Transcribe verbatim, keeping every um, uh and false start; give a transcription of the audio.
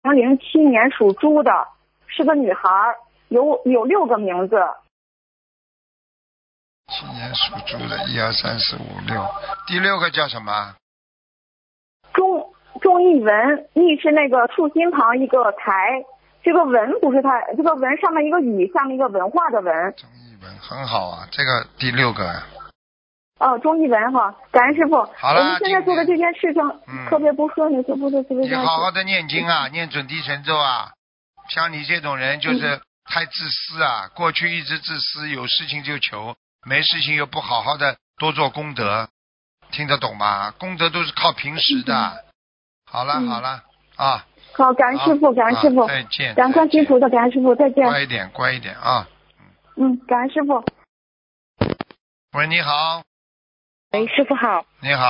零零七年属猪的，是个女孩，有有六个名字。 七年属猪的，一二三四五六，第六个叫什么？ 钟钟义文，义是那个竖心旁一个台，这个文不是他，这个文上面一个雨，下面一个文化的文。 钟义文很好啊，这个第六个。 哦，钟义文哈，感恩师傅。 好了， 我们现在做的这件事情、 嗯、 特别不顺利，特别特别。 你好好的念经啊，念准提神咒啊。像你这种人就是太自私啊，嗯、过去一直自私，有事情就求，没事情又不好好的多做功德，听得懂吗？功德都是靠平时的。嗯、好了、嗯、好了啊。 好，感恩师傅，感恩师傅、 啊，再见。 感恩观世音菩萨，感恩师傅，再见。 乖一点，乖一点啊。 嗯，感恩师傅。 喂，你好。 喂，师傅好。 你好。